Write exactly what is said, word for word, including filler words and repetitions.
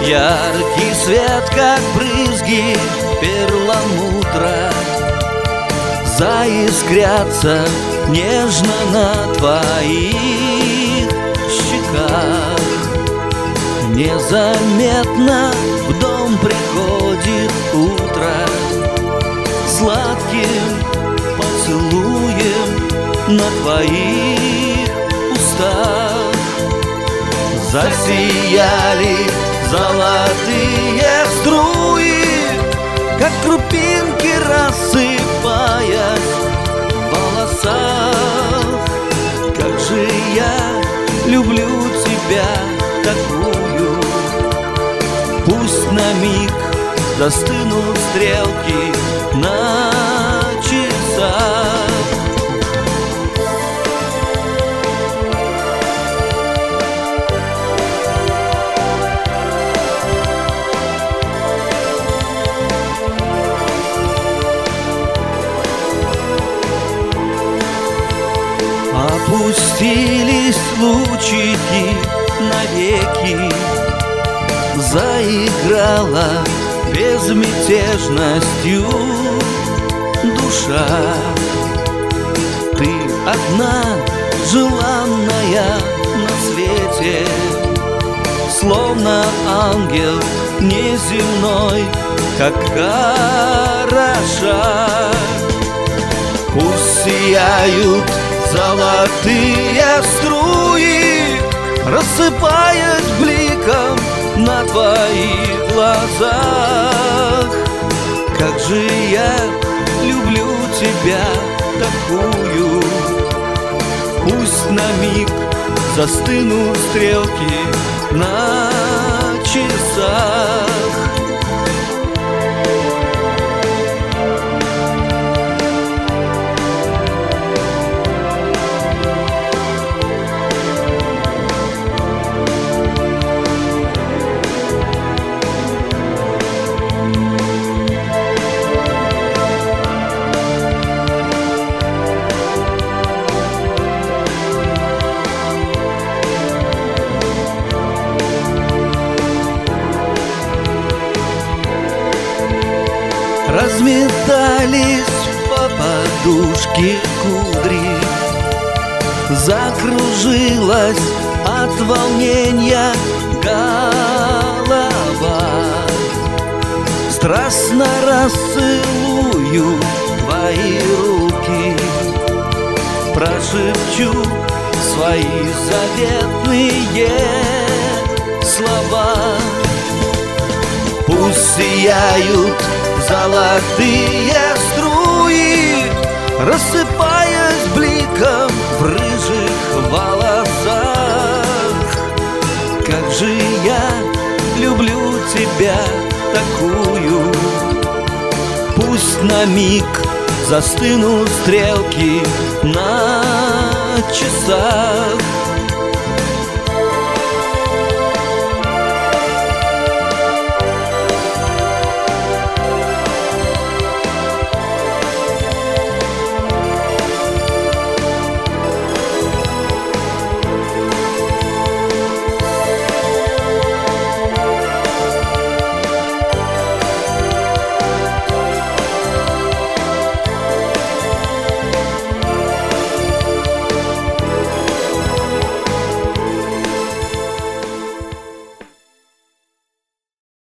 Яркий свет, как брызги перламутра, заискрятся нежно на твоих щеках. Незаметно в дом приходит утро, сладким поцелуем на твоих устах. Засияли золотые струи, как крупинки рассыпаясь в волосах. Как же я люблю тебя такую. Пусть на миг застынут стрелки на часах. Опустились лучики навеки, заиграла безмятежностью душа. Ты одна желанная на свете, словно ангел неземной, как хороша. Пусть сияют золотые струи, рассыпаясь бликом на твоих глазах. Как же я люблю тебя такую. Пусть на миг застынут стрелки на часах. Разметались по подушке кудри, закружилась от волнения голова. Страстно расцелую твои руки, прошепчу свои заветные слова. Пусть сияют золотые струи, рассыпаясь бликом в рыжих волосах. Как же я люблю тебя такую. Пусть на миг застынут стрелки на часах.